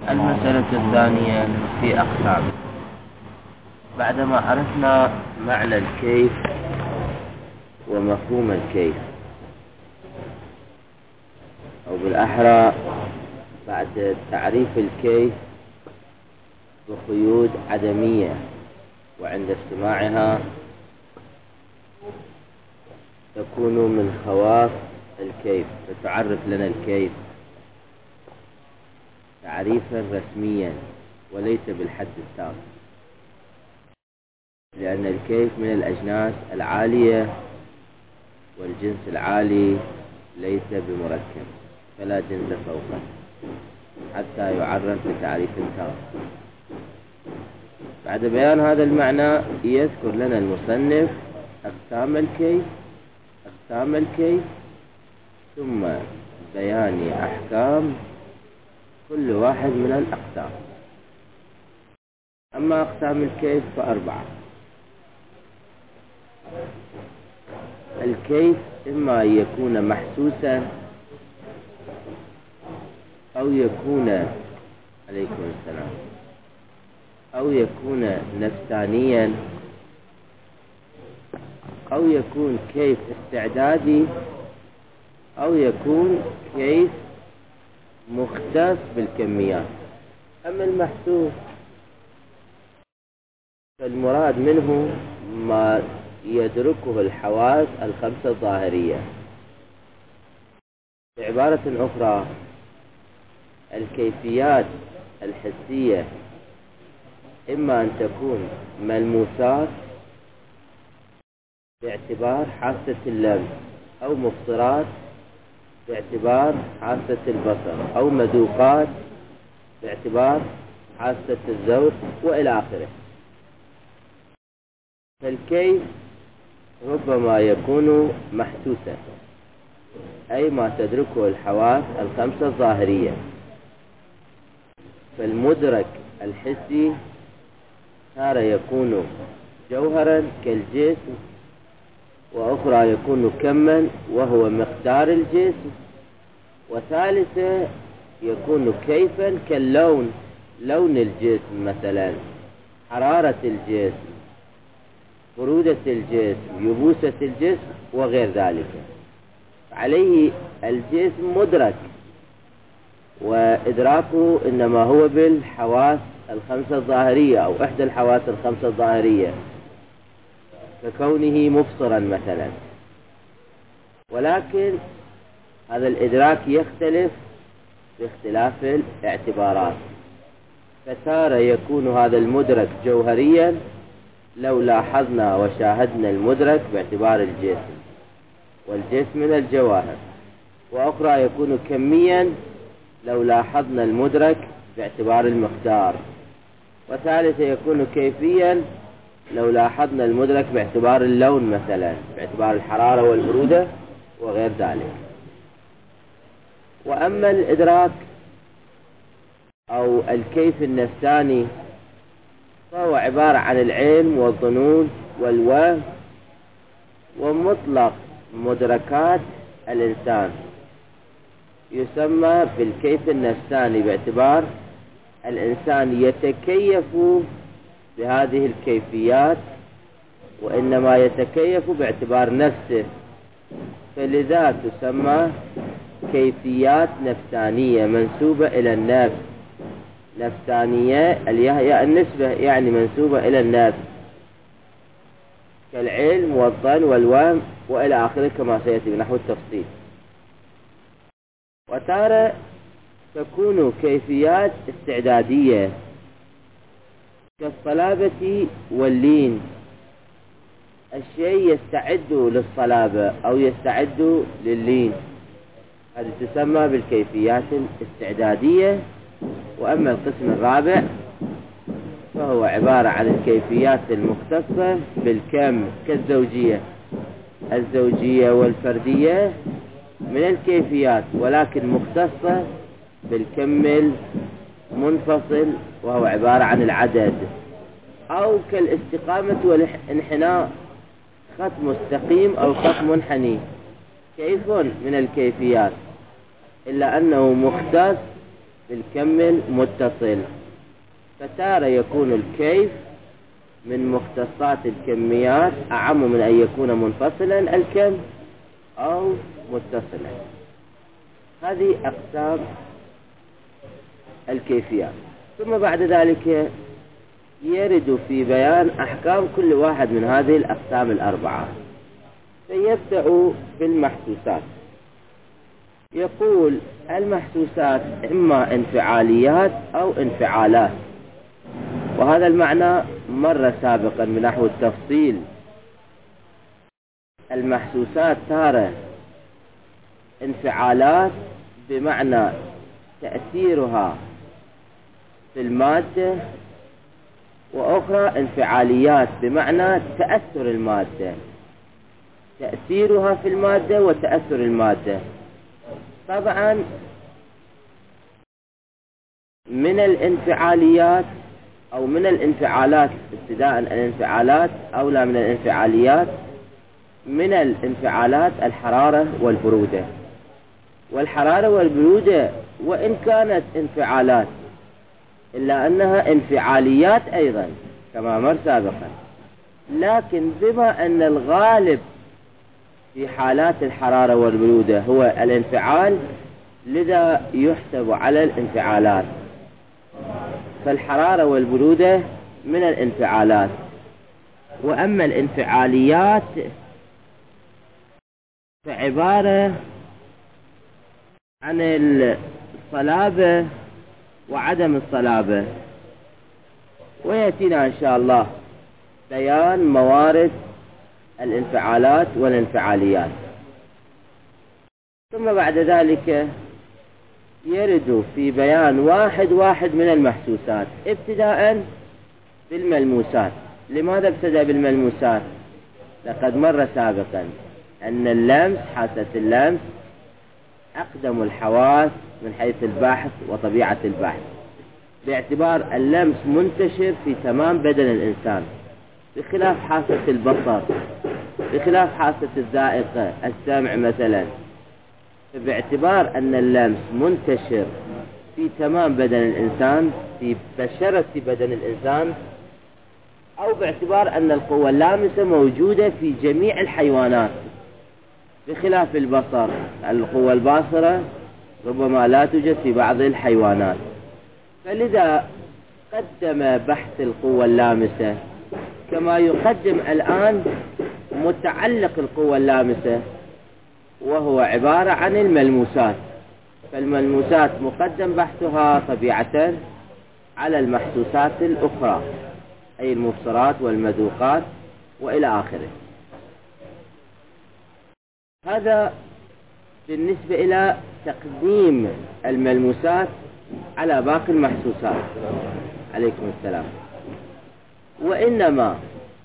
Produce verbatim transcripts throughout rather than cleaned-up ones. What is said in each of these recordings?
المسألة الثانية في أقسام. بعدما عرفنا معنى الكيف ومفهوم الكيف، أو بالأحرى بعد تعريف الكيف بقيود عدمية، وعند استماعها تكون من خواص الكيف، فتعرف لنا الكيف تعريفا رسميا وليس بالحد التام، لأن الكيف من الأجناس العالية والجنس العالي ليس بمركب، فلا جنس فوقه حتى يعرف بتعريف تام. بعد بيان هذا المعنى يذكر لنا المصنف أقسام الكيف أقسام الكيف ثم بيان أحكام كل واحد من الأقسام. أما أقسام الكيف فأربعة. الكيف إما أن يكون محسوسا أو يكون عليكم السلام أو يكون نفسانيا أو يكون كيف استعدادي أو يكون كيف مختص بالكميات. أما المحسوس فالمراد منه ما يدركه الحواس الخمسة الظاهرية. بعبارة أخرى، الكيفيات الحسية إما أن تكون ملموسات باعتبار حاسة اللمس، أو مبصرات باعتبار حاسة البصر، أو مذوقات باعتبار حاسة الذوق، وإلى آخره. فالكيف ربما يكون محسوسا، أي ما تدركه الحواس الخمسة الظاهرية. فالمدرك الحسي تارة يكون جوهرا كالجسم، وأخرى يكون كما وهو مقدار الجسم، وثالثة يكون كيفا كاللون، لون الجسم مثلا، حرارة الجسم، برودة الجسم، يبوسة الجسم، وغير ذلك. عليه الجسم مدرك، وإدراكه إنما هو بالحواس الخمسة الظاهرية أو إحدى الحواس الخمسة الظاهرية، ككونه مبصرا مثلا. ولكن هذا الإدراك يختلف باختلاف الاعتبارات، فتارة يكون هذا المدرك جوهريا لو لاحظنا وشاهدنا المدرك باعتبار الجسم، والجسم من الجواهر، وأخرى يكون كميا لو لاحظنا المدرك باعتبار المقدار، وثالثة يكون كيفيا لو لاحظنا المدرك باعتبار اللون مثلا، باعتبار الحرارة والبرودة وغير ذلك. وأما الإدراك أو الكيف النفساني فهو عبارة عن العلم والظنون والوهم ومطلق مدركات الإنسان، يسمى بالكيف النفساني باعتبار الإنسان يتكيف بهذه الكيفيات، وإنما يتكيف باعتبار نفسه، فلذا تسمى كيفيات نفسانية منسوبة إلى النفس. نفسانية الياء النسبة يعني منسوبة إلى النفس، كالعلم والظن والوهم وإلى آخره كما سيأتي بنحو التفصيل. وتارة تكون كيفيات استعدادية كالصلابة واللين، الشيء يستعد للصلابة أو يستعد لللين، هذه تسمى بالكيفيات الاستعدادية. وأما القسم الرابع فهو عبارة عن الكيفيات المختصة بالكم، كالزوجية الزوجية والفردية من الكيفيات، ولكن مختصة بالكم المنفصل وهو عبارة عن العدد، أو كالاستقامة والانحناء، خط مستقيم أو خط منحني، كيف من الكيفيات، إلا أنه مختص بالكم المتصل. فتارة يكون الكيف من مختصات الكميات أعم من أن يكون منفصلا الكم أو متصلا. هذه أقسام الكيفيات. ثم بعد ذلك يرد في بيان أحكام كل واحد من هذه الأقسام الأربعة. فيبدأ بالمحسوسات. يقول المحسوسات إما انفعاليات أو انفعالات، وهذا المعنى مر سابقا من نحو التفصيل. المحسوسات تارة انفعالات بمعنى تأثيرها في المادة، وأخرى انفعاليات بمعنى تأثر المادة، تأثيرها في المادة وتأثر المادة. طبعا من الانفعاليات أو من الانفعالات ابتداء الانفعالات أولى من الانفعاليات. من الانفعالات الحرارة والبرودة، والحرارة والبرودة وإن كانت انفعالات إلا أنها انفعاليات أيضا كما مر سابقا، لكن بما أن الغالب في حالات الحرارة والبرودة هو الانفعال، لذا يحسب على الانفعالات. فالحرارة والبرودة من الانفعالات. وأما الانفعاليات فعبارة عن الصلابة وعدم الصلابة. ويأتينا إن شاء الله بيان موارد الانفعالات والانفعاليات. ثم بعد ذلك يرد في بيان واحد واحد من المحسوسات، ابتداء بالملموسات. لماذا ابتدأ بالملموسات؟ لقد مر سابقا أن اللمس، حاسة اللمس، أقدم الحواس من حيث البحث وطبيعة البحث، باعتبار اللمس منتشر في تمام بدن الإنسان، بخلاف حاسة البصر، بخلاف حاسة الذائقة السمع مثلا. فباعتبار أن اللمس منتشر في تمام بدن الإنسان، في بشرة بدن الإنسان، أو باعتبار أن القوة اللامسة موجودة في جميع الحيوانات، بخلاف البصر، القوة الباصرة ربما لا توجد في بعض الحيوانات. فلذا قدم بحث القوة اللامسة، كما يقدم الآن متعلق القوة اللامسة وهو عبارة عن الملموسات. فالملموسات مقدم بحثها طبيعة على المحسوسات الأخرى، أي المبصرات والمذوقات وإلى آخره. هذا بالنسبة إلى تقديم الملموسات على باقي المحسوسات. عليكم السلام. وإنما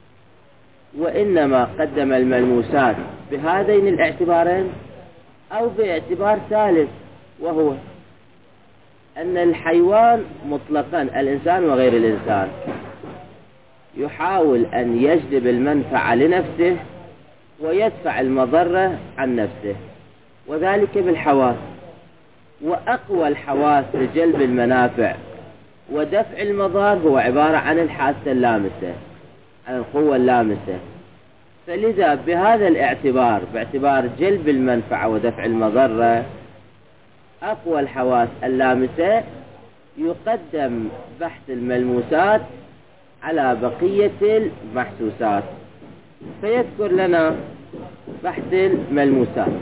وإنما قدم الملموسات بهذين الاعتبارين أو باعتبار ثالث، وهو أن الحيوان مطلقا، الإنسان وغير الإنسان، يحاول أن يجلب المنفعة لنفسه ويدفع المضرة عن نفسه، وذلك بالحواس. وأقوى الحواس لجلب المنافع ودفع المضار هو عبارة عن الحاسة اللامسة، عن القوة اللامسة. فلذا بهذا الاعتبار، باعتبار جلب المنفعة ودفع المضرة، أقوى الحواس اللامسة، يقدم بحث الملموسات على بقية المحسوسات. فيذكر لنا بحث الملموسات.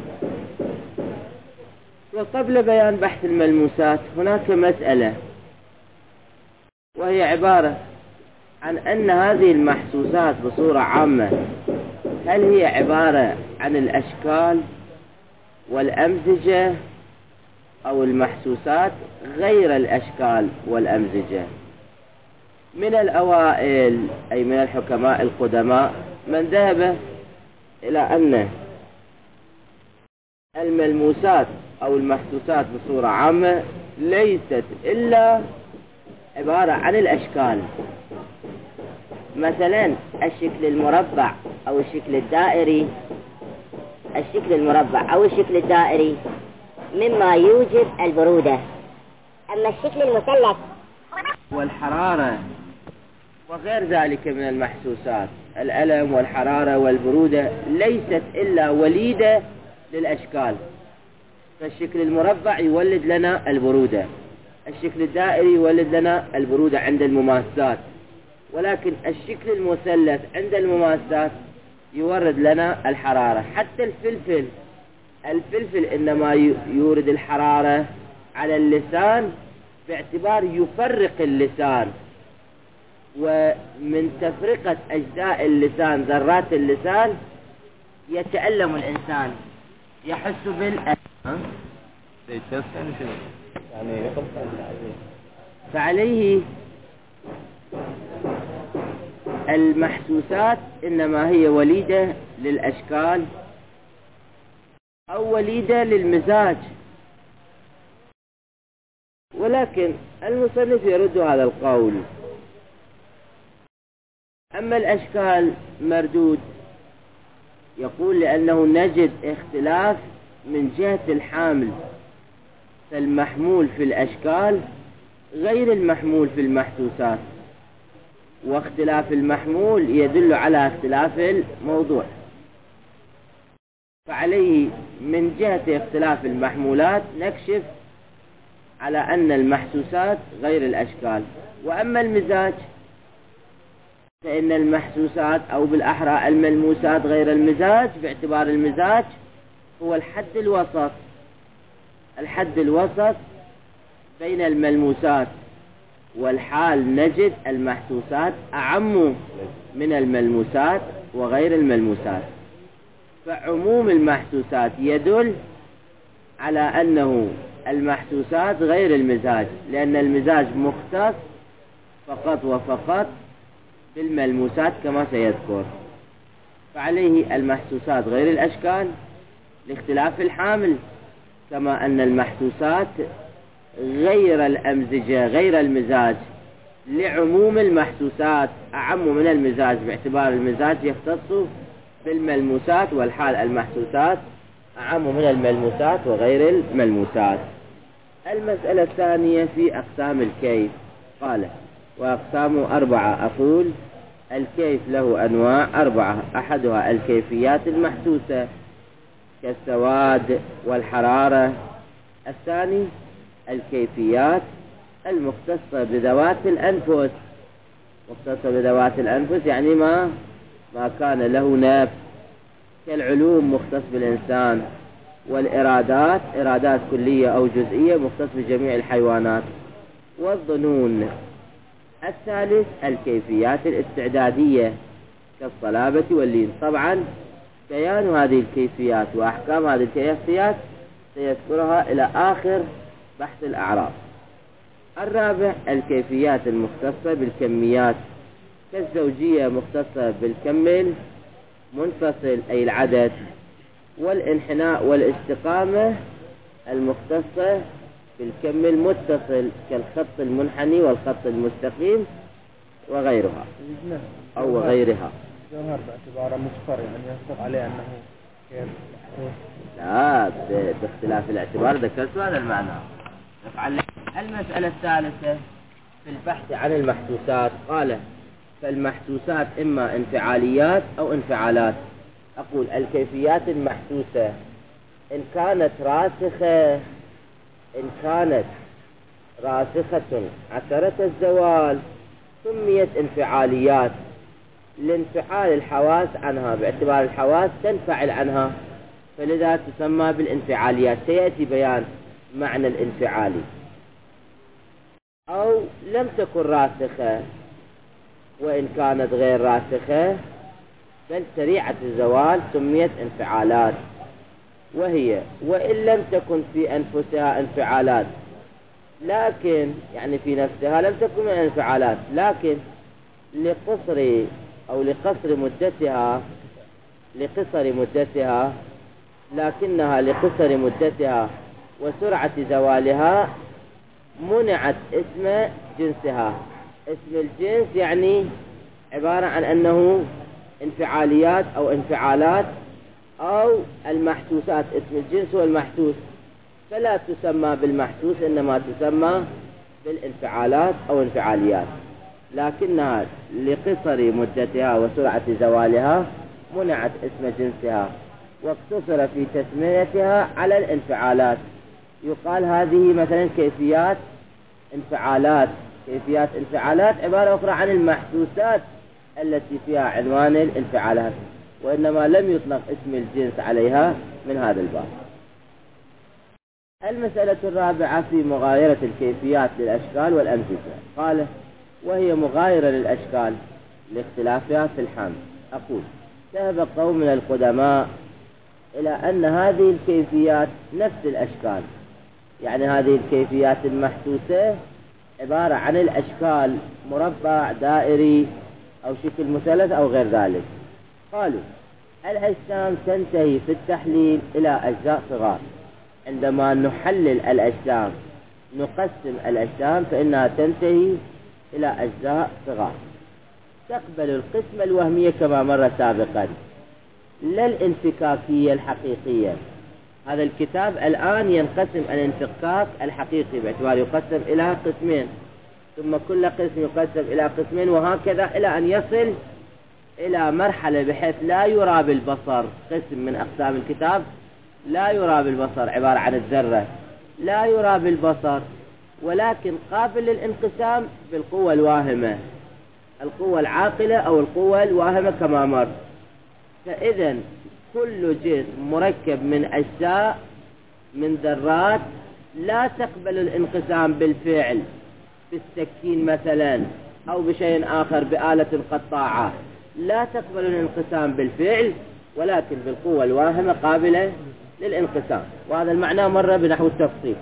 وقبل بيان بحث الملموسات هناك مسألة، وهي عبارة عن أن هذه المحسوسات بصورة عامة هل هي عبارة عن الأشكال والأمزجة أو المحسوسات غير الأشكال والأمزجة. من الأوائل أي من الحكماء القدماء من ذهب إلى أن الملموسات أو المحسوسات بصورة عامة ليست إلا عبارة عن الأشكال. مثلا الشكل المربع أو الشكل الدائري، الشكل المربع أو الشكل الدائري مما يوجب البرودة، أما الشكل المثلث والحرارة وغير ذلك من المحسوسات، الألم والحرارة والبرودة، ليست إلا وليدة للأشكال. فالشكل المربع يولد لنا البرودة، الشكل الدائري يولد لنا البرودة عند المماسات، ولكن الشكل المثلث عند المماسات يورد لنا الحرارة. حتى الفلفل الفلفل إنما يورد الحرارة على اللسان باعتبار يفرق اللسان، ومن تفرقة أجزاء اللسان ذرات اللسان يتألم الإنسان، يحس بالألم. فعليه المحسوسات إنما هي وليدة للأشكال أو وليدة للمزاج. ولكن المصنف يرد هذا القول. أما الأشكال مردود، يقول لأنه نجد اختلاف من جهة الحامل، فالمحمول في الأشكال غير المحمول في المحسوسات، واختلاف المحمول يدل على اختلاف الموضوع. فعليه من جهة اختلاف المحمولات نكشف على أن المحسوسات غير الأشكال. وأما المزاج فإن المحسوسات أو بالأحرى الملموسات غير المزاج، باعتبار المزاج هو الحد الوسط الحد الوسط بين الملموسات والحال. نجد المحسوسات أعم من الملموسات وغير الملموسات، فعموم المحسوسات يدل على أنه المحسوسات غير المزاج، لأن المزاج مختص فقط وفقط بالملموسات كما سيذكر. فعليه المحسوسات غير الأشكال لاختلاف الحامل، كما أن المحسوسات غير الأمزجة غير المزاج لعموم المحسوسات أعم من المزاج، باعتبار المزاج يختص بالملموسات، والحال المحسوسات أعم من الملموسات وغير الملموسات. المسألة الثانية في أقسام الكيف. قال وأقسامه أربعة. أقول الكيف له أنواع أربعة. أحدها الكيفيات المحسوسة كالسواد والحرارة. الثاني الكيفيات المختصة بذوات الأنفس. مختصة بذوات الأنفس يعني ما ما كان له نفس، كالعلوم مختص بالإنسان، والإرادات إرادات كلية أو جزئية مختص بجميع الحيوانات، والظنون. الثالث الكيفيات الاستعدادية كالصلابة واللين. طبعا بيان هذه الكيفيات وأحكام هذه الكيفيات سيذكرها إلى آخر بحث الأعراف. الرابع الكيفيات المختصة بالكميات كالزوجية مختصة بالكم منفصل أي العدد، والانحناء والاستقامة المختصة بالكم المتصل كالخط المنحني والخط المستقيم وغيرها أو غيرها. جوهر باعتباره مصفر يعني يصدق عليه أنه كيف؟ لا، باختلاف الاعتبار ذكرت هذا المعنى. المسألة الثالثة في البحث عن المحسوسات. قال فالمحسوسات إما انفعاليات أو انفعالات. أقول الكيفيات المحسوسة إن كانت راسخة إن كانت راسخة عثرة الزوال سميت انفعاليات، لانفعال الحواس عنها، باعتبار الحواس تنفعل عنها، فلذا تسمى بالانفعاليات. سيأتي بيان معنى الانفعالي. أو لم تكن راسخة، وإن كانت غير راسخة بل سريعة الزوال سميت انفعالات. وهي وإن لم تكن في أنفسها انفعالات، لكن يعني في نفسها لم تكن من انفعالات، لكن لقصر أو لقصر مدتها لقصر مدتها لكنها لقصر مدتها وسرعة زوالها منعت اسم جنسها. اسم الجنس يعني عبارة عن أنه انفعاليات أو انفعالات أو المحسوسات. اسم الجنس هو المحسوس، فلا تسمى بالمحسوس إنما تسمى بالانفعالات أو انفعاليات، لكنها لقصر مدتها وسرعة زوالها منعت اسم جنسها واقتصر في تسميتها على الانفعالات. يقال هذه مثلا كيفيات انفعالات كيفيات انفعالات عبارة أخرى عن المحسوسات التي فيها عنوان الانفعالات، وإنما لم يطلق اسم الجنس عليها من هذا الباب. المسألة الرابعة في مغايرة الكيفيات للأشكال والأمثلة. قال: وهي مغايرة للأشكال لاختلافها في الحمل. أقول: ذهب قوم من القدماء إلى أن هذه الكيفيات نفس الأشكال، يعني هذه الكيفيات المحسوسة عبارة عن الأشكال مربع، دائري، أو شكل مثلث أو غير ذلك. قالوا: الأجسام تنتهي في التحليل إلى أجزاء صغار. عندما نحلل الأجسام نقسم الأجسام فإنها تنتهي إلى أجزاء صغار تقبل القسمة الوهمية كما مر سابقا، لا الانفكاكية الحقيقية. هذا الكتاب الآن ينقسم الانفكاك الحقيقي باعتبار يقسم إلى قسمين، ثم كل قسم يقسم إلى قسمين، وهكذا إلى أن يصل إلى مرحلة بحيث لا يرى بالبصر. قسم من أقسام الكتاب لا يرى بالبصر، عبارة عن الذرة، لا يرى بالبصر، ولكن قابل للانقسام بالقوة الواهمة، القوة العاقلة أو القوة الواهمة كما مر. فإذا كل جسم مركب من أجزاء من ذرات لا تقبل الانقسام بالفعل بالسكين مثلا أو بشيء آخر بآلة قطاعة، لا تقبل الانقسام بالفعل، ولكن بالقوة الواهمة قابلة للانقسام. وهذا المعنى مر بنحو التفصيل.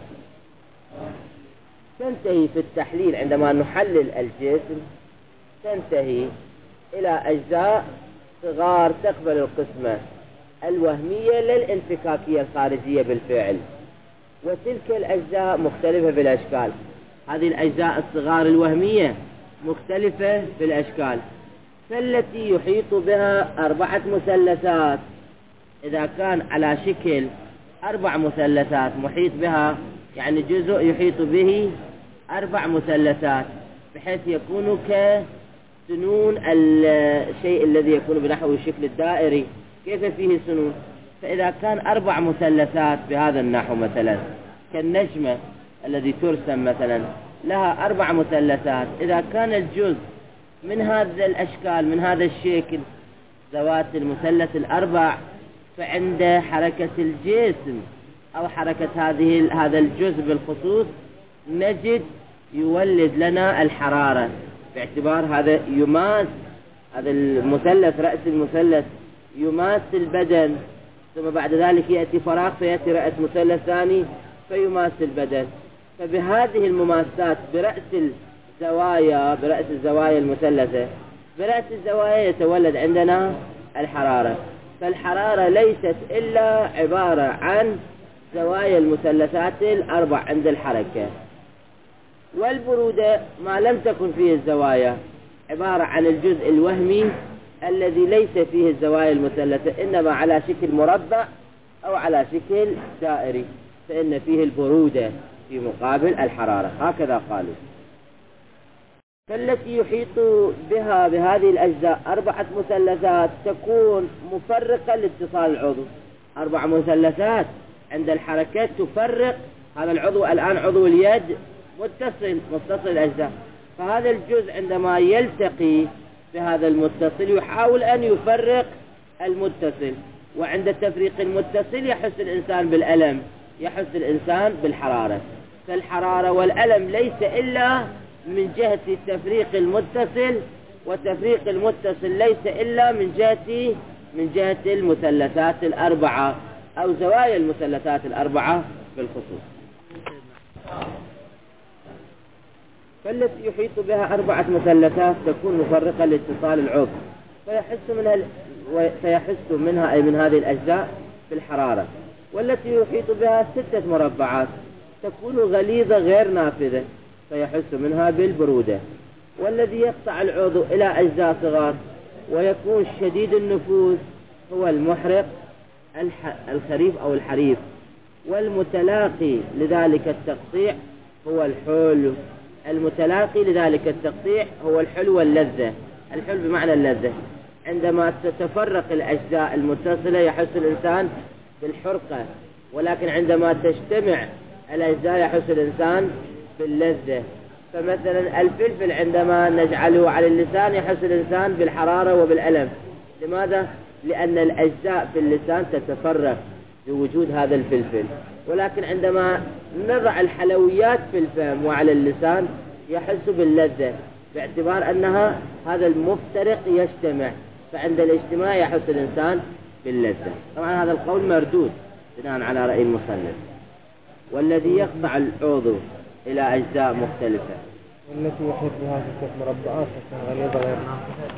تنتهي في التحليل عندما نحلل الجسم تنتهي إلى أجزاء صغار تقبل القسمة الوهمية للانفكاكية الخارجية بالفعل، وتلك الأجزاء مختلفة في الأشكال. هذه الأجزاء الصغار الوهمية مختلفة في الأشكال، فالتي يحيط بها أربعة مثلثات إذا كان على شكل أربع مثلثات محيط بها، يعني جزء يحيط به أربع مثلثات بحيث يكون كسنون الشيء الذي يكون بنحو الشكل الدائري. كيف فيه سنون؟ فإذا كان أربع مثلثات بهذا النحو مثلا كالنجمة الذي ترسم مثلا لها أربع مثلثات، إذا كان الجزء من هذا الأشكال من هذا الشكل ذوات المثلث الأربع، فعند حركة الجسم أو حركة هذه هذا الجزء بالخصوص نجد يولد لنا الحرارة، باعتبار هذا يماس هذا المثلث رأس المثلث يماس البدن، ثم بعد ذلك يأتي فراغ فيأتي رأس مثلث ثاني فيماس البدن. فبهذه المماسات برأس الزوايا برأس الزوايا المثلثة برأس الزوايا يتولد عندنا الحرارة. فالحرارة ليست إلا عبارة عن زوايا المثلثات الأربع عند الحركة. والبرودة ما لم تكن فيه الزوايا عبارة عن الجزء الوهمي الذي ليس فيه الزوايا المثلثة، إنما على شكل مربع أو على شكل دائري، فإن فيه البرودة في مقابل الحرارة. هكذا قالوا. فالتي يحيط بها بهذه الأجزاء أربعة مثلثات تكون مفرقة لاتصال العضو. أربع مثلثات عند الحركات تفرق هذا العضو. الآن عضو اليد متصل متصل الأجزاء، فهذا الجزء عندما يلتقي بهذا المتصل يحاول أن يفرق المتصل، وعند تفريق المتصل يحس الإنسان بالألم، يحس الإنسان بالحرارة. فالحرارة والألم ليس إلا من جهة تفريق المتصل، وتفريق المتصل ليس إلا من جهة من جهة المثلثات الأربعة أو زوايا المثلثات الأربعة بالخصوص. فالتي يحيط بها أربعة مثلثات تكون مفرقة لاتصال العضو، فيحس منها فيحس منها أي من هذه الأجزاء بالحرارة. والتي يحيط بها ستة مربعات تكون غليظة غير نافذة، فيحس منها بالبرودة. والذي يقطع العضو إلى أجزاء صغار ويكون شديد النفوذ هو المحرق الخريف أو الحريف، والمتلاقي لذلك التقطيع هو الحول المتلاقي لذلك التقطيع هو الحلو واللذة. الحلو بمعنى اللذة. عندما تتفرق الأجزاء المتصلة يحس الإنسان بالحرقة، ولكن عندما تجتمع الأجزاء يحس الإنسان باللذة. فمثلا الفلفل عندما نجعله على اللسان يحس الإنسان بالحرارة وبالألم. لماذا؟ لأن الأجزاء في اللسان تتفرق بوجود هذا الفلفل، ولكن عندما نضع الحلويات في الفم وعلى اللسان يحس باللذة، باعتبار أنها هذا المفترق يجتمع، فعند الاجتماع يحس الإنسان باللذة. طبعا هذا القول مردود بناء على رأي المصنف. والذي يقطع العضو إلى أجزاء مختلفة، والتي يحبها في مربعات غليظة غير نافذة.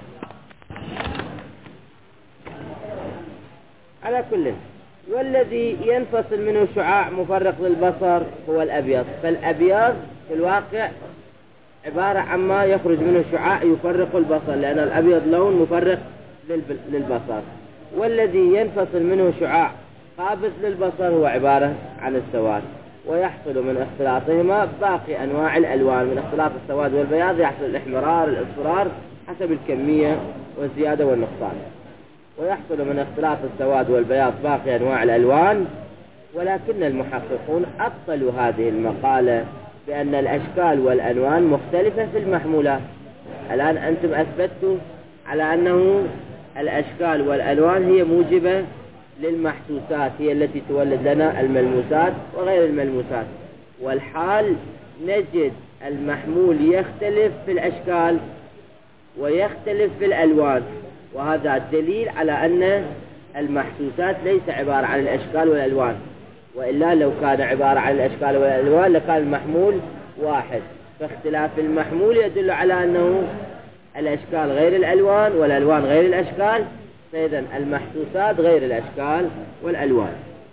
على كل، والذي ينفصل منه شعاع مفرق للبصر هو الأبيض. فالأبيض في الواقع عبارة عما يخرج منه شعاع يفرق البصر، لأن الأبيض لون مفرق للبصر. والذي ينفصل منه شعاع قابض للبصر هو عبارة عن السواد، ويحصل من اختلاطهما باقي أنواع الألوان. من اختلاط السواد والبياض يحصل الإحمرار الإصفرار حسب الكمية والزيادة والنقصان. ويحصل من اختلاط السواد والبياض باقي أنواع الألوان. ولكن المحققون أبطلوا هذه المقالة بأن الأشكال والألوان مختلفة في المحمولات. الآن أنتم أثبتوا على أنه الأشكال والألوان هي موجبة للمحسوسات، هي التي تولد لنا الملموسات وغير الملموسات. والحال نجد المحمول يختلف في الأشكال ويختلف في الألوان، وهذا دليل على أن المحسوسات ليس عبارة عن الأشكال والألوان، وإلا لو كان عبارة عن الأشكال والألوان لكان المحمول واحد. فاختلاف المحمول يدل على أنه الأشكال غير الألوان والألوان غير الأشكال، فإذا المحسوسات غير الأشكال والألوان.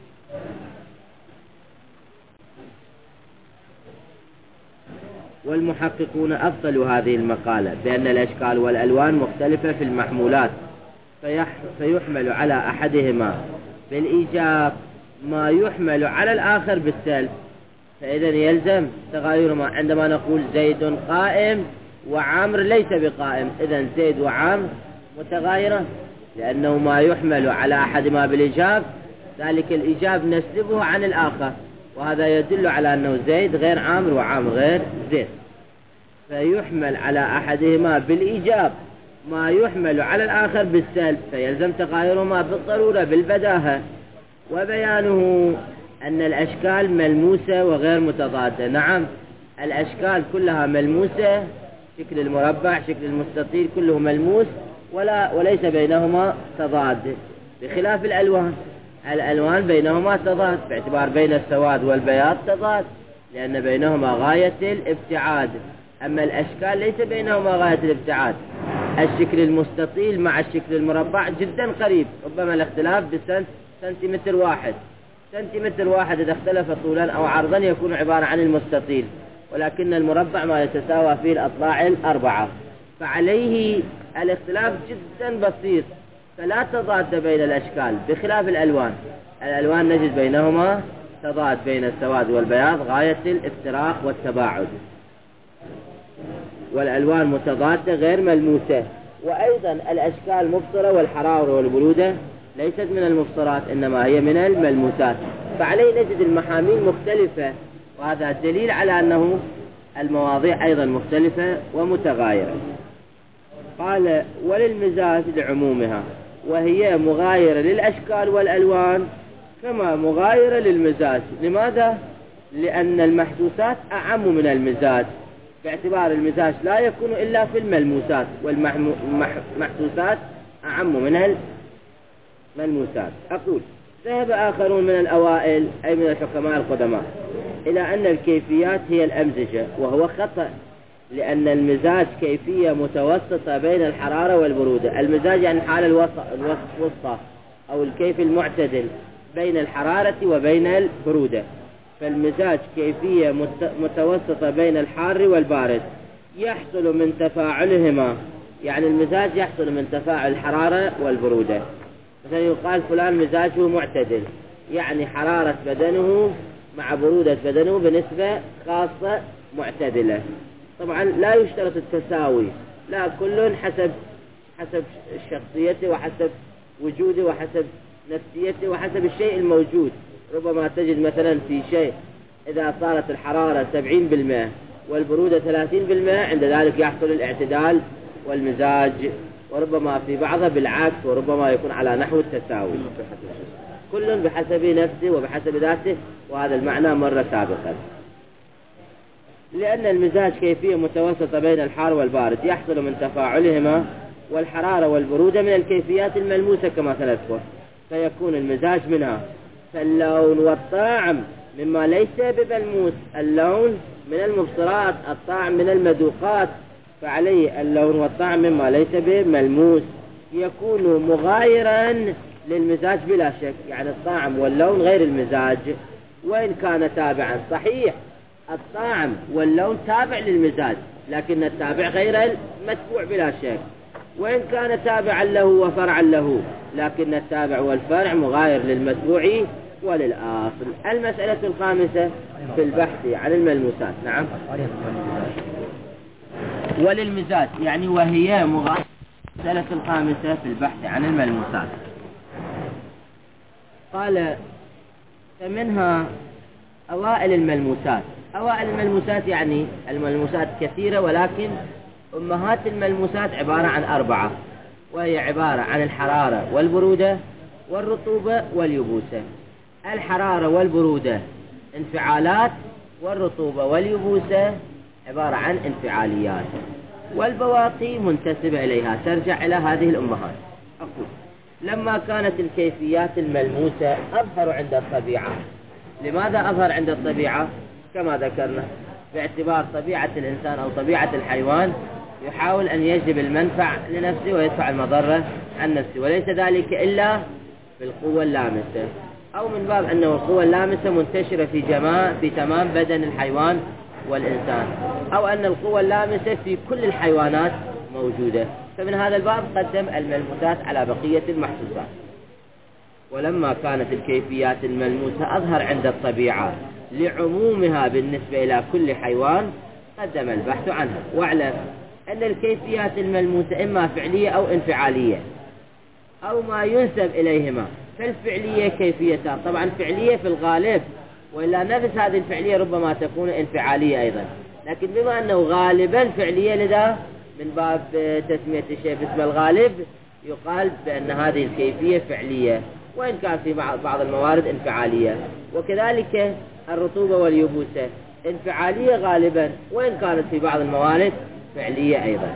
والمحققون أبطلوا هذه المقالة بأن الأشكال والألوان مختلفة في المحمولات، فيحمل على أحدهما بالإيجاب ما يحمل على الآخر بالسلب. فإذا يلزم تغايرهما. عندما نقول زيد قائم وعمر ليس بقائم، إذا زيد وعمر متغايرة، لأنه ما يحمل على أحدهما بالإيجاب ذلك الإيجاب نسلبه عن الآخر، وهذا يدل على أنه زيد غير عامر وعامر غير زيد. فيحمل على أحدهما بالإيجاب ما يحمل على الآخر بالسلب، فيلزم تغايرهما بالضرورة بالبداهة. وبيانه أن الأشكال ملموسة وغير متضادة. نعم، الأشكال كلها ملموسة، شكل المربع شكل المستطيل كله ملموس ولا وليس بينهما تضاد، بخلاف الألوان. الألوان بينهما تضاد، باعتبار بين السواد والبياض تضاد، لأن بينهما غاية الابتعاد. أما الأشكال ليس بينهما غاية الابتعاد. الشكل المستطيل مع الشكل المربع جدا قريب، ربما الاختلاف بسنتيمتر واحد. سنتيمتر واحد إذا اختلف طولا أو عرضا يكون عبارة عن المستطيل، ولكن المربع ما يتساوى فيه الأضلاع الأربعة، فعليه الاختلاف جدا بسيط، فلا تضاد بين الأشكال بخلاف الألوان. الألوان نجد بينهما تضاد، بين السواد والبياض غاية الافتراق والتباعد، والألوان متضادة غير ملموسة. وأيضا الأشكال مبصرة، والحرارة والبرودة ليست من المبصرات إنما هي من الملموسات، فعليه نجد المحاميل مختلفة، وهذا دليل على أنه المواضيع أيضا مختلفة ومتغايرة. قال وللمزاج لعمومها، وهي مغايرة للأشكال والألوان كما مغايرة للمزاج. لماذا؟ لأن المحسوسات أعم من المزاج، باعتبار المزاج لا يكون إلا في الملموسات، والمحسوسات أعم من الملموسات. أقول ذهب آخرون من الأوائل أي من الحكماء القدماء إلى أن الكيفيات هي الأمزجة، وهو خطأ، لأن المزاج كيفية متوسطة بين الحرارة والبرودة. المزاج يعني الحالة الوسطى أو الكيف المعتدل بين الحرارة وبين البرودة، فالمزاج كيفية متوسطة بين الحار والبارد، يحصل من تفاعلهما، يعني المزاج يحصل من تفاعل الحرارة والبرودة. مثلا يقال فلان مزاجه معتدل، يعني حرارة بدنه مع برودة بدنه بنسبة خاصة معتدلة. طبعا لا يشترط التساوي، لا، كل حسب حسب شخصيته وحسب وجوده وحسب نفسيته وحسب الشيء الموجود. ربما تجد مثلا في شيء إذا صارت الحرارة سبعين بالمئة والبرودة ثلاثين بالمئة عند ذلك يحصل الاعتدال والمزاج، وربما في بعضها بالعكس، وربما يكون على نحو التساوي. كل بحسب نفسه وبحسب ذاته، وهذا المعنى مر سابقا. لأن المزاج كيفية متوسطة بين الحار والبارد يحصل من تفاعلهما، والحرارة والبرودة من الكيفيات الملموسة كما سنذكر، فيكون المزاج منها. فاللون والطعم مما ليس بملموس، اللون من المبصرات، الطعم من المذوقات، فعليه اللون والطعم مما ليس بملموس يكون مغايرا للمزاج بلا شك، يعني الطعم واللون غير المزاج وإن كان تابعا. صحيح الطعم واللون تابع للمزاج، لكن التابع غير المتبوع بلا شك، وإن كان تابعا له وفرعا له، لكن التابع والفرع مغاير للمتبوع وللآصل. المسألة الخامسة في البحث عن الملموسات. نعم، وللمزاج يعني وهي مغايرة. المسألة الخامسة في البحث عن الملموسات، قال فمنها أوائل الملموسات. أوائل الملموسات يعني الملموسات كثيرة، ولكن أمهات الملموسات عبارة عن أربعة، وهي عبارة عن الحرارة والبرودة والرطوبة واليبوسة. الحرارة والبرودة انفعالات، والرطوبة واليبوسة عبارة عن انفعاليات، والبواقي منتسبة إليها ترجع إلى هذه الأمهات. أقول لما كانت الكيفيات الملموسة أظهر عند الطبيعة. لماذا أظهر عند الطبيعة؟ كما ذكرنا، باعتبار طبيعة الإنسان أو طبيعة الحيوان يحاول أن يجلب المنفع لنفسه ويدفع المضرة عن نفسه، وليس ذلك إلا بالقوة اللامسة، أو من باب أنه القوة اللامسة منتشرة في جماع في تمام بدن الحيوان والإنسان، أو أن القوة اللامسة في كل الحيوانات موجودة. فمن هذا الباب قدم الملموسات على بقية المحسوسات. ولما كانت الكيفيات الملموسة أظهر عند الطبيعة لعمومها بالنسبة إلى كل حيوان قدم البحث عنها. واعلم أن الكيفيات الملموسة إما فعلية أو انفعالية أو ما ينسب إليهما. فالفعلية كيفيتها طبعا فعلية في الغالب، وإلا نفس هذه الفعلية ربما تكون انفعالية أيضا، لكن بما أنه غالبا فعلية لذا من باب تسمية الشيء باسم الغالب يقال بأن هذه الكيفية فعلية، وإن كان في بعض الموارد انفعالية. وكذلك الرطوبة واليبوسة انفعالية غالبا، وإن كانت في بعض الموارد فعلية أيضا.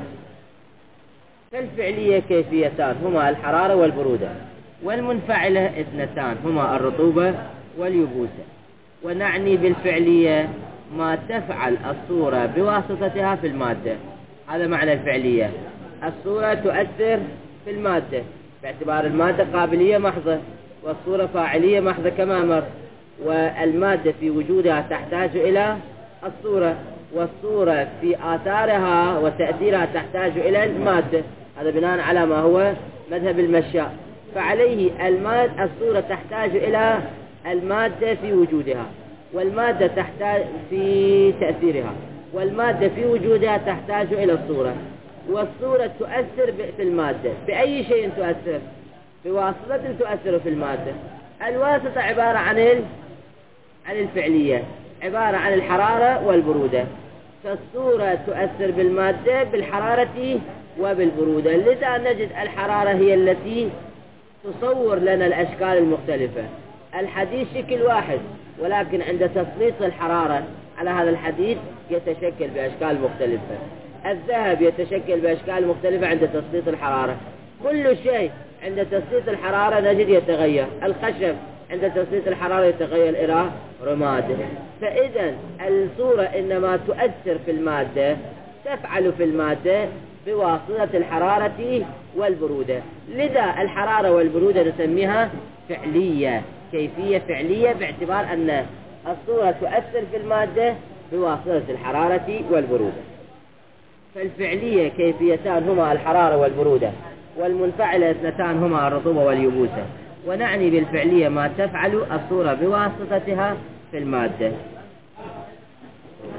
فالفعلية كيفيتان هما الحرارة والبرودة، والمنفعلة اثنتان هما الرطوبة واليبوسة. ونعني بالفعلية ما تفعل الصورة بواسطتها في المادة. هذا معنى الفعلية، الصورة تؤثر في المادة باعتبار المادة قابلية محضة، والصورة فاعلية محضة كما مر، والمادة في وجودها تحتاج إلى الصورة، والصورة في آثارها وتأثيرها تحتاج إلى المادة. هذا بناء على ما هو مذهب المشاء. فعليه المادة الصورة تحتاج إلى المادة في وجودها، والمادة تحتاج في تأثيرها، والمادة في وجودها تحتاج إلى الصورة، والصورة تؤثر في المادة. بأي شيء تؤثر؟ بواسطة تؤثر في المادة. الواسطة عبارة عن عن الفعلية، عبارة عن الحرارة والبرودة. فالصورة تؤثر بالمادة بالحرارة وبالبرودة، لذا نجد الحرارة هي التي تصور لنا الأشكال المختلفة. الحديد شكل واحد، ولكن عند تسليط الحرارة على هذا الحديد يتشكل بأشكال مختلفة. الذهب يتشكل بأشكال مختلفة عند تسليط الحرارة. كل شيء عند تسليط الحرارة نجد يتغير. الخشب عند تسليط الحرارة يتغير إلى رماد. فإذا الصورة إنما تؤثر في المادة، تفعل في المادة بواسطة الحرارة والبرودة. لذا الحرارة والبرودة نسميها فعلية، كيفية فعلية، باعتبار أن الصورة تؤثر في المادة بواسطة الحرارة والبرودة. فالفعلية كيفيتان هما الحرارة والبرودة، والمنفعلة اثنتان هما الرطوبة واليبوسة. ونعني بالفعلية ما تفعل الصورة بواسطتها في المادة.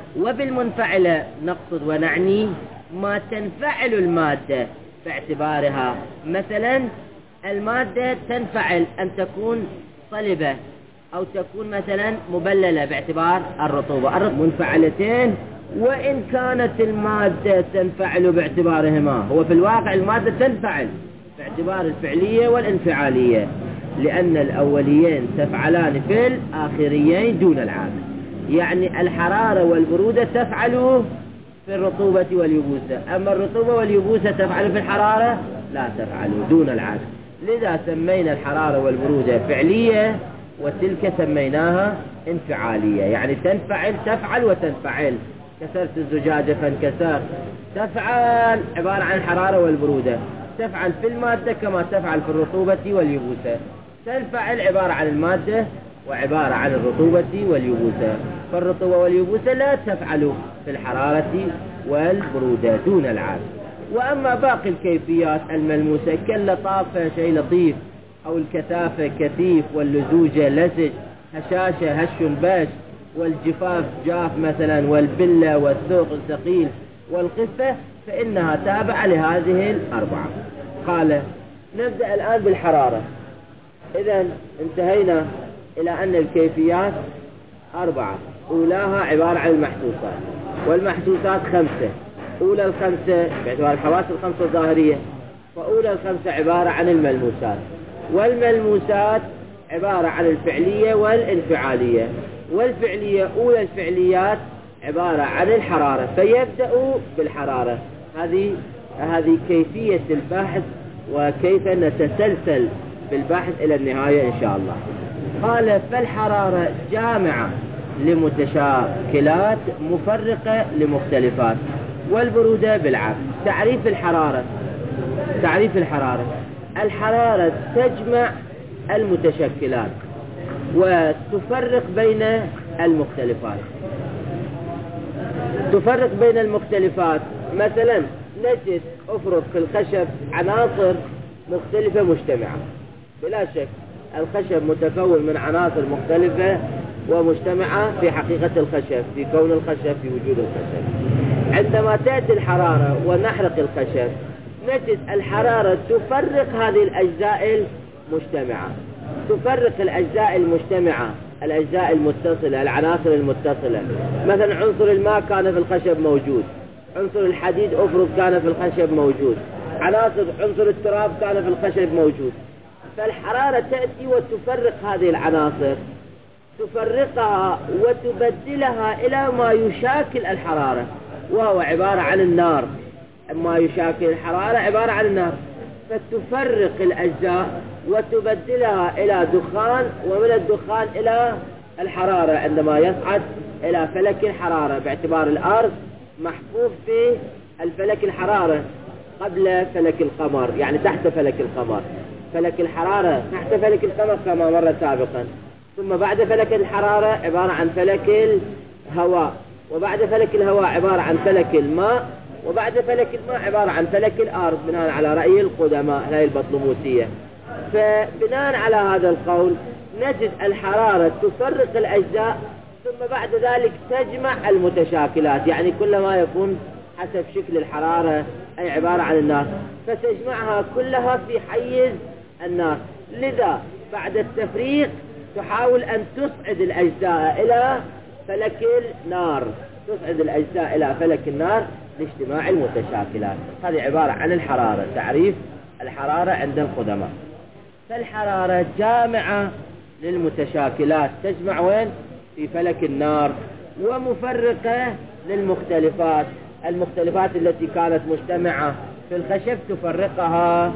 وبالمنفعلة نقصد ونعني ما تنفعل المادة باعتبارها، مثلا المادة تنفعل أن تكون صلبة أو تكون مثلا مبللة باعتبار الرطوبة، منفعلتين وإن كانت المادة تنفعل باعتبارهما. هو في الواقع المادة تنفعل باعتبار الفعلية والانفعالية، لأن الأوليين تفعلان في الآخريين دون العكس. يعني الحرارة والبرودة تفعل في الرطوبة واليبوسة، أما الرطوبة واليبوسة تفعل في الحرارة لا تفعل دون العكس. لذا سمينا الحرارة والبرودة فعلية وتلك سميناها انفعالية، يعني تنفعل تفعل وتنفعل. كسرت الزجاجة فانكسر، تفعل عبارة عن الحرارة والبرودة، تفعل في المادة كما تفعل في الرطوبة واليبوسة. تنفعل عبارة عن المادة وعبارة عن الرطوبة واليبوسة، فالرطوبة واليبوسة لا تفعل في الحرارة والبرودة دون العكس. وأما باقي الكيفيات الملموسة كاللطافة شيء لطيف، أو الكثافة كثيف، واللزوجة لزج، هشاشة هش باش، والجفاف جاف مثلا، والبلة والثوق ثقيل، والقفة، فإنها تابعة لهذه الأربعة. قال نبدأ الآن بالحرارة. إذا انتهينا إلى أن الكيفيات أربعة، أولاها عبارة عن المحسوسات، والمحسوسات خمسة. أولى الخمسة باعتبار الحواس الخمسة الظاهرية، فأولى الخمسة عبارة عن الملموسات، والملموسات عبارة عن الفعلية والانفعالية. والفعلية أولى الفعليات عبارة عن الحرارة، فيبدأ بالحرارة. هذه هذه كيفية البحث وكيف نتسلسل بالبحث إلى النهاية إن شاء الله. قال فالحرارة جامعة لمتشاكلات مفرقة لمختلفات، والبرودة بالعكس. تعريف الحرارة تعريف الحرارة الحرارة تجمع المتشكلات وتفرق بين المختلفات. تفرق بين المختلفات، مثلا نجد أفرض في الخشب عناصر مختلفة مجتمعة، بلا شك الخشب متكون من عناصر مختلفة ومجتمعة في حقيقة الخشب، في كون الخشب، في وجود الخشب. عندما تأتي الحرارة ونحرق الخشب نجد الحرارة تفرق هذه الأجزاء المجتمعة، تفرق الأجزاء المجتمعة، الأجزاء المتصلة، العناصر المتصلة. مثلا عنصر الماء كان في الخشب موجود، عنصر الحديد أفرض كان في الخشب موجود، عناصر عنصر التراب كان في الخشب موجود. فالحرارة تأتي وتفرق هذه العناصر، تفرقها وتبدلها إلى ما يشاكل الحرارة، وهو عبارة عن النار. ما يشاكل الحرارة عبارة عن النار، فتفرق الأجزاء وتبدلها إلى دخان، ومن الدخان إلى الحرارة عندما يصعد إلى فلك الحرارة، باعتبار الأرض محفوف في الفلك الحرارة قبل فلك القمر، يعني تحت فلك القمر. فلك الحرارة تحت فلك القمر كما مر سابقا، ثم بعد فلك الحرارة عبارة عن فلك الهواء، وبعد فلك الهواء عبارة عن فلك الماء، وبعد فلك الماء عبارة عن فلك الأرض، بناء على رأي القدماء هاي البطلموسية. فبناء على هذا القول نجد الحرارة تفرق الأجزاء، ثم بعد ذلك تجمع المتشاكلات، يعني كلما يكون حسب شكل الحرارة أي عبارة عن النار، فتجمعها كلها في حيز النار. لذا بعد التفريق تحاول أن تصعد الأجزاء إلى فلك النار، تصعد الأجزاء إلى فلك النار لاجتماع المتشاكلات. هذه عبارة عن الحرارة، تعريف الحرارة عند القدماء. فالحرارة جامعة للمتشاكلات، تجمع وين؟ في فلك النار، ومفرقة للمختلفات، المختلفات التي كانت مجتمعة في الخشب تفرقها.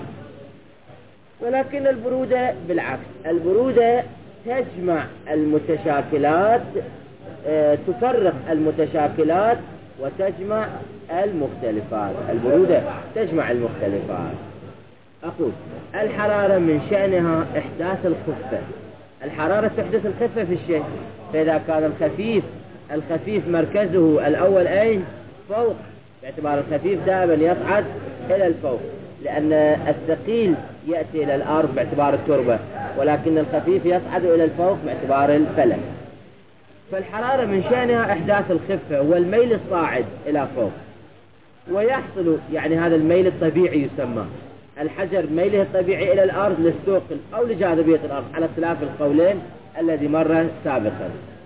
ولكن البرودة بالعكس، البرودة تجمع المتشاكلات، اه تفرق المتشاكلات وتجمع المختلفات. البرودة تجمع المختلفات. أقول الحرارة من شأنها إحداث الخفة. الحرارة تحدث الخفة في الشيء، فإذا كان الخفيف الخفيف مركزه الأول أين؟ فوق، باعتبار الخفيف دائما يصعد إلى الفوق، لأن الثقيل يأتي إلى الأرض باعتبار التربة، ولكن الخفيف يصعد إلى الفوق باعتبار الفلك. فالحرارة من شأنها إحداث الخفة والميل الصاعد إلى فوق، ويحصل يعني هذا الميل الطبيعي يسمى الحجر ميله الطبيعي إلى الأرض للثقل أو لجاذبية الأرض على اختلاف القولين الذي مر سابقا.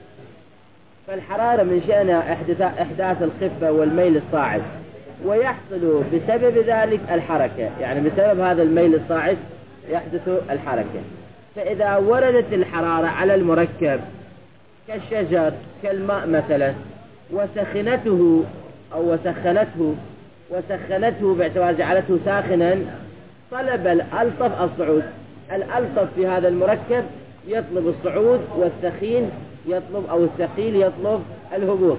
فالحرارة من شأنها إحداث الخفة والميل الصاعد، ويحصل بسبب ذلك الحركة، يعني بسبب هذا الميل الصاعد يحدث الحركة. فإذا وردت الحرارة على المركب كالشجر كالماء مثلا وسخنته أو وسخنته وسخنته باعتبار جعلته ساخنا، طلب الألطف الصعود. الألطف في هذا المركب يطلب الصعود، والثخين يطلب أو الثقيل يطلب الهبوط،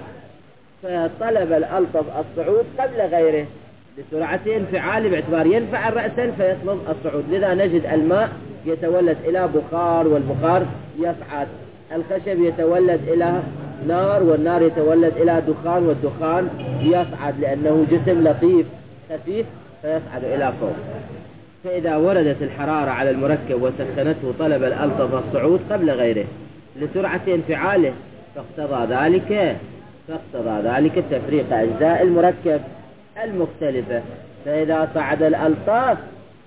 فطلب الألطف الصعود قبل غيره بسرعة انفعال باعتبار ينفعل رأسا فيطلب الصعود. لذا نجد الماء يتولد إلى بخار، والبخار يصعد، الخشب يتولد إلى نار، والنار يتولد إلى دخان، والدخان يصعد لأنه جسم لطيف خفيف فيصعد إلى فوق. فإذا وردت الحرارة على المركب وسخنته طلب الألطف الصعود قبل غيره لسرعة انفعاله، فاقتضى ذلك فاقتضى ذلك تفريق أجزاء المركب المختلفة. فإذا صعد الألطاف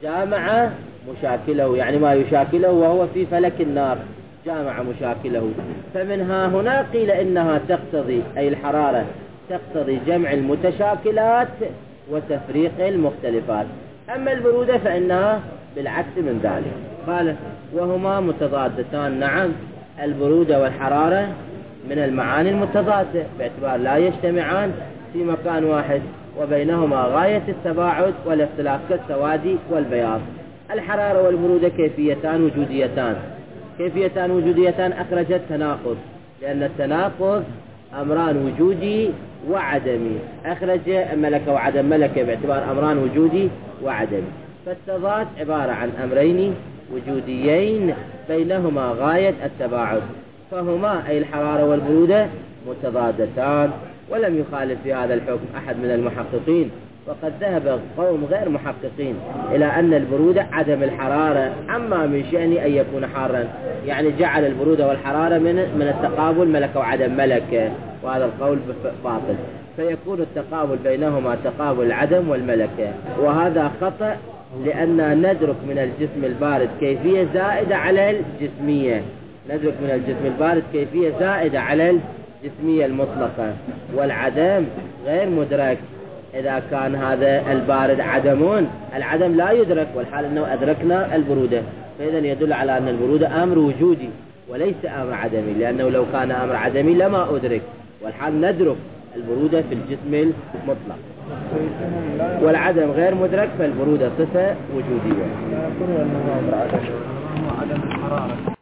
جامع مشاكله، يعني ما يشاكله وهو في فلك النار جامع مشاكله. فمنها هنا قيل إنها تقتضي أي الحرارة تقتضي جمع المتشاكلات وتفريق المختلفات. أما البرودة فإنها بالعكس من ذلك. قال وهما متضادتان. نعم، البرودة والحرارة من المعاني المتضادة باعتبار لا يجتمعان في مكان واحد، وبينهما غاية التباعد والاختلاف كالسواد والبياض. الحرارة والبرودة كيفيتان وجوديتان. كيفيتان وجوديتان أخرجت تناقض، لأن التناقض أمران وجودي وعدمي، أخرج ملكة وعدم ملكة باعتبار أمران وجودي وعدمي. فالتضاد عبارة عن أمرين وجوديين بينهما غاية التباعد، فهما أي الحرارة والبرودة متضادتان. ولم يخالف في هذا الحكم أحد من المحققين، وقد ذهب قوم غير محققين إلى أن البرودة عدم الحرارة، أما من شأن أن يكون حارا، يعني جعل البرودة والحرارة من من التقابل ملكة وعدم ملكة، وهذا القول باطل، فيكون التقابل بينهما تقابل العدم والملكة، وهذا خطأ، لأن ندرك من الجسم البارد كيفية زائدة على الجسمية، ندرك من الجسم البارد كيفية زائدة على الجسمية المطلقة، والعدم غير مدرك. إذا كان هذا البارد عدمون، العدم لا يدرك، والحال أنه أدركنا البرودة، فإذا يدل على أن البرودة أمر وجودي وليس أمر عدمي، لأنه لو كان أمر عدمي لما أدرك، والحال ندرك البرودة في الجسم المطلق، والعدم غير مدرك، فالبرودة صفة وجودية. لا يقول أنه أمر عدمي، هو عدم الحرارة.